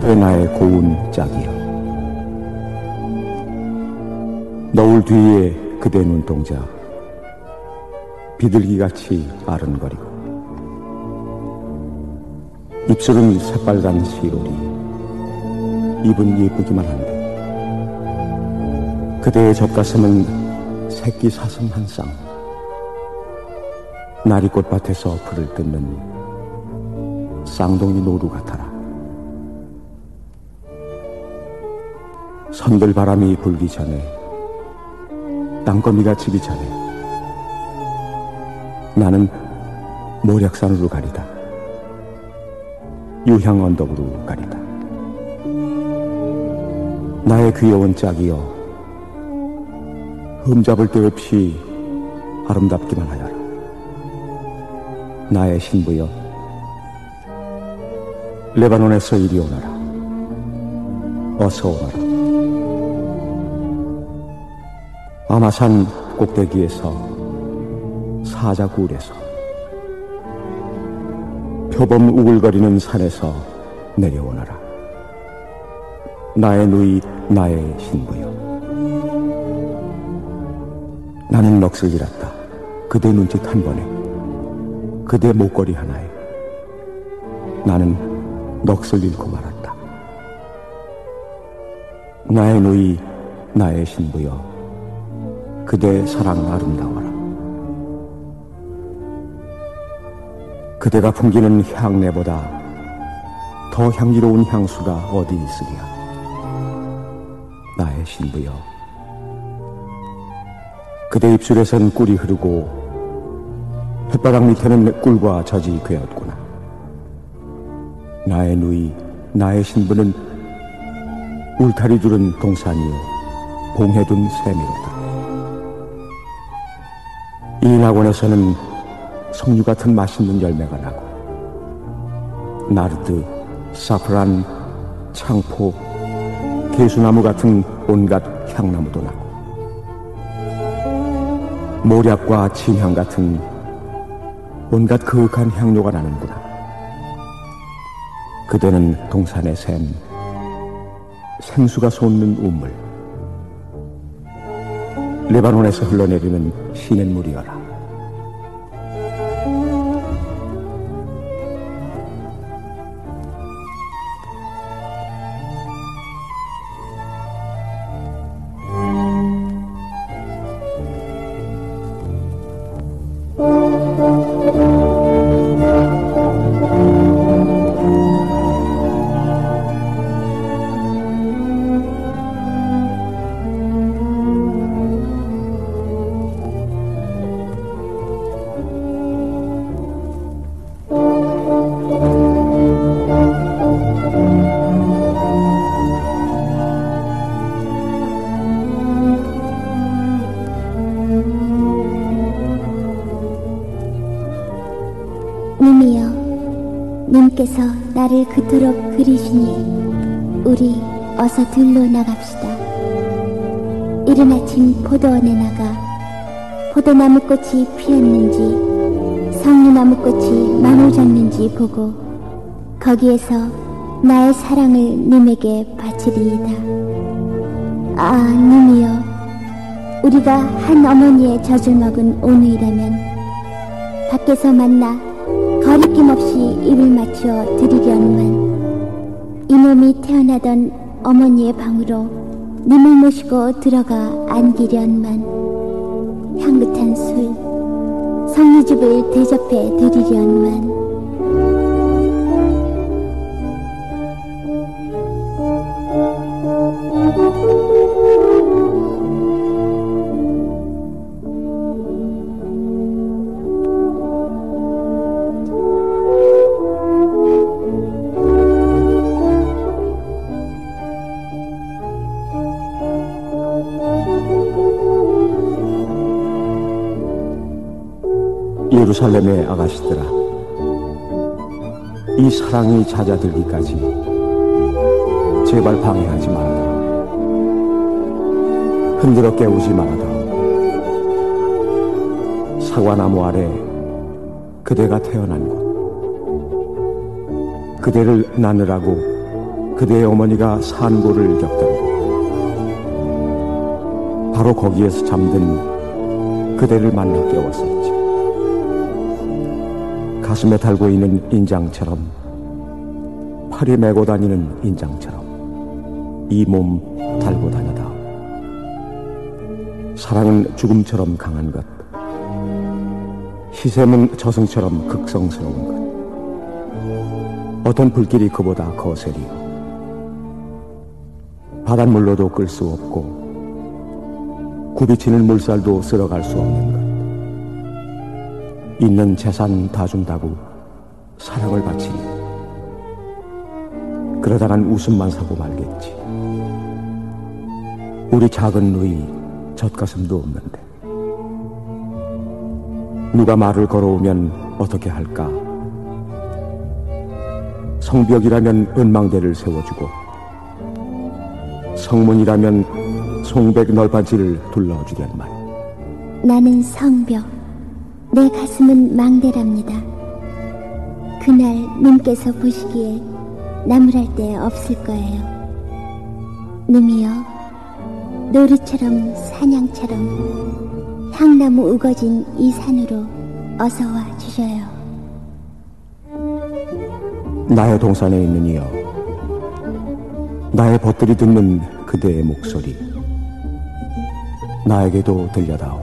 그대 나의 고운 짝이여. 너울 뒤에 그대 눈동자 비둘기같이 아른거리고, 입술은 새빨간 시로리, 입은 예쁘기만 한데 그대의 젖가슴은 새끼 사슴 한 쌍, 나리꽃밭에서 풀을 뜯는 쌍둥이 노루 같아라. 선들 바람이 불기 전에, 땅거미가 지기 전에 나는 모략산으로 가리다. 유향 언덕으로 가리다. 나의 귀여운 짝이여, 흠잡을 데 없이 아름답기만 하여라. 나의 신부여, 레바논에서 이리 오너라. 어서 오너라. 아마산 꼭대기에서, 사자굴에서, 표범 우글거리는 산에서 내려오너라. 나의 누이, 나의 신부여. 나는 넋을 잃었다. 그대 눈짓 한 번에, 그대 목걸이 하나에 나는 넋을 잃고 말았다. 나의 누이, 나의 신부여, 그대 사랑 아름다워라. 그대가 풍기는 향내보다 더 향기로운 향수가 어디 있으랴. 나의 신부여, 그대 입술에선 꿀이 흐르고 햇바닥 밑에는 꿀과 젖이 괴었구나. 나의 누이, 나의 신부는 울타리 두른 동산이요, 봉해 둔 샘이로다. 이 낙원에서는 석류 같은 맛있는 열매가 나고, 나르드, 사프란, 창포, 개수나무 같은 온갖 향나무도 나고, 모략과 진향 같은 온갖 그윽한 향료가 나는구나. 그대는 동산의 샘, 생수가 솟는 우물, 레바논에서 흘러내리는 시냇물이여라. 님이여, 님께서 나를 그토록 그리시니 우리 어서 들러 나갑시다. 이른 아침 포도원에 나가 포도나무 꽃이 피었는지 석류나무 꽃이 마무졌는지 보고 거기에서 나의 사랑을 님에게 바치리이다. 아, 님이여, 우리가 한 어머니의 젖을 먹은 오늘이라면 밖에서 만나 거리낌 없이 입을 맞추어 드리려니만 이놈이 태어나던 어머니의 방으로 님을 모시고 들어가 안기련만 향긋한 술, 석류즙을 대접해 드리련만. 예루살렘의 아가씨들아, 이 사랑이 잦아들기까지 제발 방해하지 말아라. 흔들어 깨우지 말아라. 사과나무 아래 그대가 태어난 곳, 그대를 나누라고 그대의 어머니가 산고를 겪던 곳, 바로 거기에서 잠든 그대를 만나 깨웠었지. 가슴에 달고 있는 인장처럼, 팔이 메고 다니는 인장처럼 이 몸 달고 다니다. 사랑은 죽음처럼 강한 것, 희생은 저승처럼 극성스러운 것. 어떤 불길이 그보다 거세리고 바닷물로도 끌 수 없고 굽이치는 물살도 쓸어갈 수 없는 것. 있는 재산 다 준다고 사랑을 바치니 그러다간 웃음만 사고 말겠지. 우리 작은 누이 젖가슴도 없는데 누가 말을 걸어오면 어떻게 할까? 성벽이라면 은망대를 세워주고 성문이라면 송백 널판지를 둘러주련만. 나는 성벽, 내 가슴은 망대랍니다. 그날 님께서 보시기에 나무랄 데 없을 거예요. 님이여, 노루처럼 사냥처럼 향나무 우거진 이 산으로 어서 와 주셔요. 나의 동산에 있는 이여, 나의 벗들이 듣는 그대의 목소리 나에게도 들려다오.